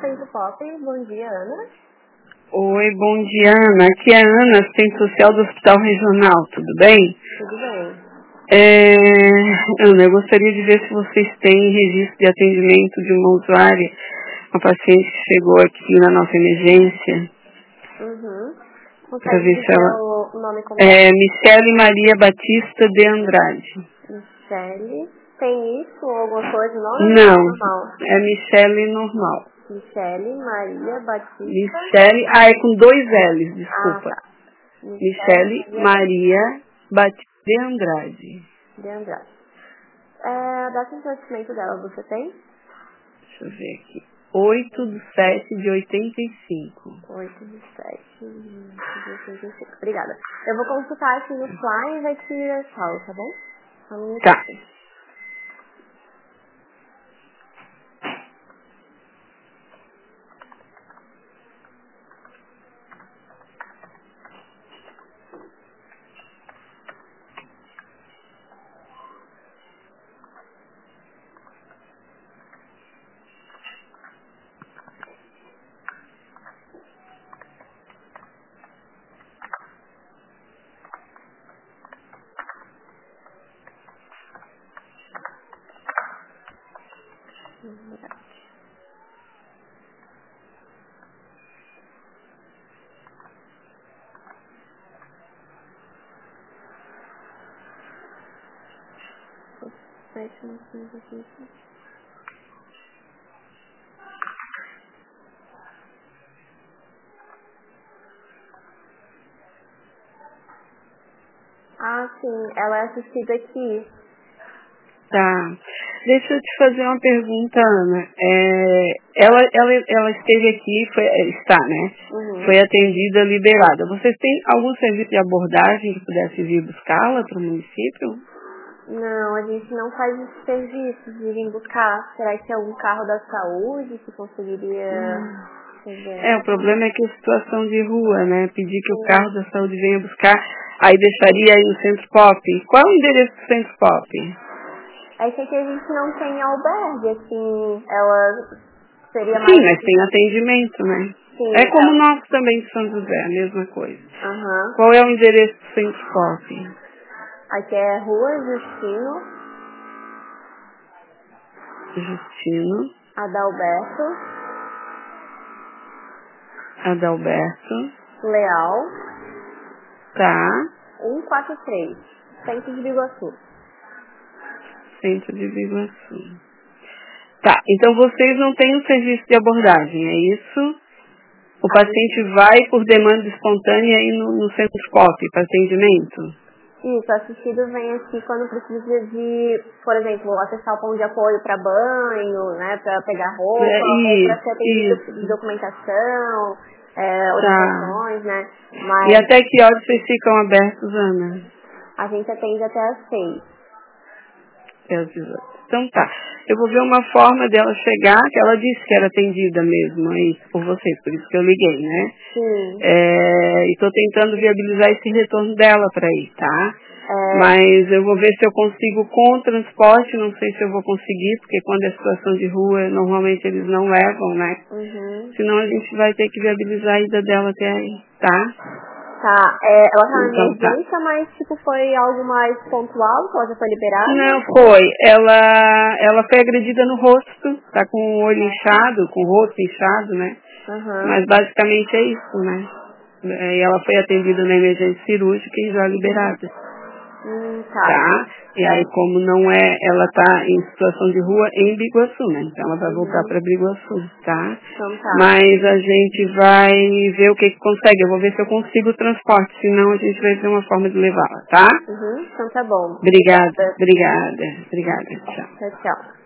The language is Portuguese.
Centro Pop. Bom dia, Ana. Oi, bom dia, Ana. Aqui é a Ana, assistente social do Hospital Regional, tudo bem? Tudo bem. Ana, eu gostaria de ver se vocês têm registro de atendimento de uma usuária, uma paciente que chegou aqui na nossa emergência. Para ver Consegue se dizer ela... o nome completo? Michele Maria Batista de Andrade. Michele. Tem isso ou alguma coisa? O nome Não, é normal. é Michele normal. Michele Maria Batista. Michele, é com 2 L's, desculpa. Ah, tá. Michele Maria Batista de Andrade. de Andrade. A data de nascimento dela você tem? Deixa eu ver aqui. 8/7/85. 8/7/85. Obrigada. Eu vou consultar aqui no Fly e vai te achar, tá bom? Só um Tá. minutinho. Ah, sim. Ela é assistida aqui. Tá. Deixa eu te fazer uma pergunta, Ana. Ela esteve aqui, está, né? Foi atendida, liberada. Vocês têm algum serviço de abordagem que pudesse vir buscá-la para o município? Não, a gente não faz esse serviço de vir buscar. Será que é algum carro da saúde que conseguiria fazer? O problema é que a situação de rua, né? Pedir que o carro da saúde venha buscar, aí deixaria aí no Centro Pop. Qual é o endereço do Centro Pop? É que aqui a gente não tem albergue, assim, ela seria mais... Sim, mas tem atendimento, né? Sim, É como nós também de São José, a mesma coisa. Aham. Qual é o endereço do Centro Pop? Aqui é Rua Justino Justino Adalberto, Leal, tá, 143, Centro de Biguaçu. Centro de Biguaçu. Tá, então vocês não têm um serviço de abordagem, é isso? O paciente vai por demanda espontânea aí no Centro Pop para atendimento? Isso, assistido vem aqui quando precisa de, por exemplo, acessar o ponto de apoio para banho, né, para pegar roupa, ou para ser atendido de documentação, orientações, né. Mas E até que horas vocês ficam abertos, Ana? a gente atende até às 6. Até às 18. Então tá, eu vou ver uma forma dela chegar, que ela disse que era atendida mesmo aí por vocês, por isso que eu liguei, né? Sim. E estou tentando viabilizar esse retorno dela para ir, tá? Mas eu vou ver se eu consigo com o transporte, não sei se eu vou conseguir, porque quando é situação de rua, normalmente eles não levam, né? Senão a gente vai ter que viabilizar a ida dela até aí, tá? Tá, ela tá na Então, emergência, mas tipo, foi algo mais pontual, que ela já foi liberada? Não foi. Ela foi agredida no rosto, tá com o olho inchado, com o rosto inchado, né? Mas basicamente é isso, né? E ela foi atendida na emergência cirúrgica e já liberada. Tá? E aí como não é, ela tá em situação de rua em Biguaçu, né? Então ela vai voltar para Biguaçu, tá? Então tá. Mas a gente vai ver o que consegue. Eu vou ver se eu consigo o transporte, senão a gente vai ver uma forma de levá-la, tá? Então tá bom. Obrigada. Tchau. Tchau, tchau.